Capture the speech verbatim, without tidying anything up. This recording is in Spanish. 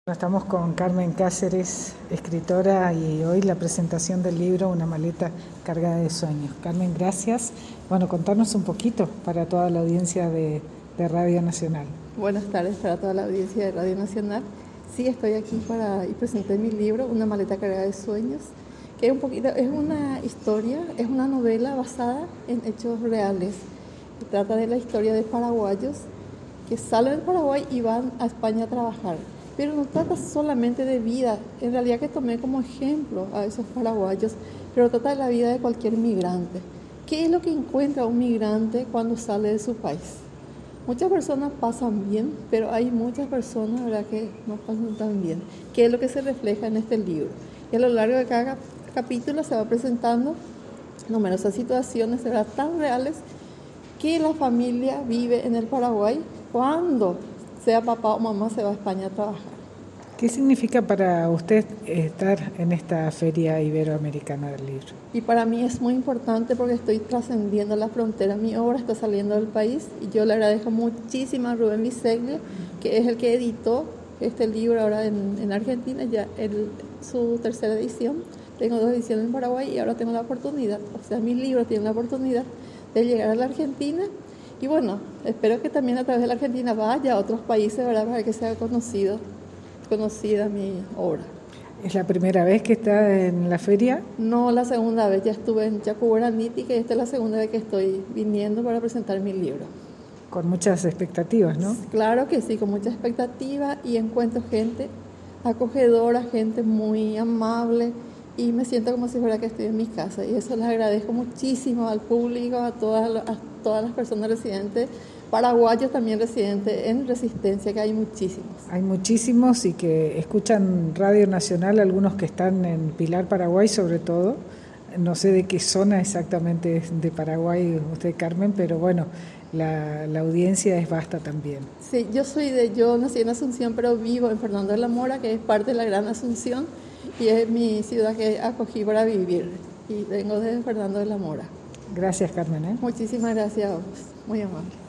Estamos con Carmen Cáceres, escritora, y hoy la presentación del libro Una maleta cargada de sueños. Carmen, gracias. Bueno, contarnos un poquito para toda la audiencia de, de Radio Nacional. Buenas tardes para toda la audiencia de Radio Nacional. Sí, estoy aquí para y presenté mi libro Una maleta cargada de sueños, que es un poquito, es una historia, es una novela basada en hechos reales. Se trata de la historia de paraguayos que salen del Paraguay y van a España a trabajar. Pero no trata solamente de vida, en realidad que tomé como ejemplo a esos paraguayos, pero trata de la vida de cualquier migrante. ¿Qué es lo que encuentra un migrante cuando sale de su país? Muchas personas pasan bien, pero hay muchas personas, ¿verdad?, que no pasan tan bien. ¿Qué es lo que se refleja en este libro? Y a lo largo de cada capítulo se va presentando numerosas situaciones, ¿verdad?, tan reales que la familia vive en el Paraguay cuando sea papá o mamá se va a España a trabajar. ¿Qué significa para usted estar en esta Feria Iberoamericana del Libro? Y para mí es muy importante porque estoy trascendiendo la frontera. Mi obra está saliendo del país y yo le agradezco muchísimo a Rubén Biseglia, que es el que editó este libro ahora en, en Argentina, ya el, su tercera edición. Tengo dos ediciones en Paraguay y ahora tengo la oportunidad, o sea, mi libro tiene la oportunidad de llegar a la Argentina. Y bueno, espero que también a través de la Argentina vaya a otros países, ¿verdad?, para que sea conocido, conocida mi obra. ¿Es la primera vez que está en la feria? No, la segunda vez. Ya estuve en Chacuburaniti, que esta es la segunda vez que estoy viniendo para presentar mi libro. Con muchas expectativas, ¿no? Claro que sí, con mucha expectativa, y encuentro gente acogedora, gente muy amable, y me siento como si fuera que estoy en mi casa, y eso les agradezco muchísimo al público, a todas, a todas las personas residentes, paraguayos también residentes en Resistencia, que hay muchísimos. Hay muchísimos y que escuchan Radio Nacional, algunos que están en Pilar, Paraguay sobre todo. No sé de qué zona exactamente de Paraguay usted, Carmen, pero bueno, la, la audiencia es vasta también. Sí, yo soy de, yo nací en Asunción, pero vivo en Fernando de la Mora, que es parte de la Gran Asunción, y es mi ciudad que acogí para vivir, y vengo de Fernando de la Mora. Gracias, Carmen. ¿eh? Muchísimas gracias a vos, muy amable.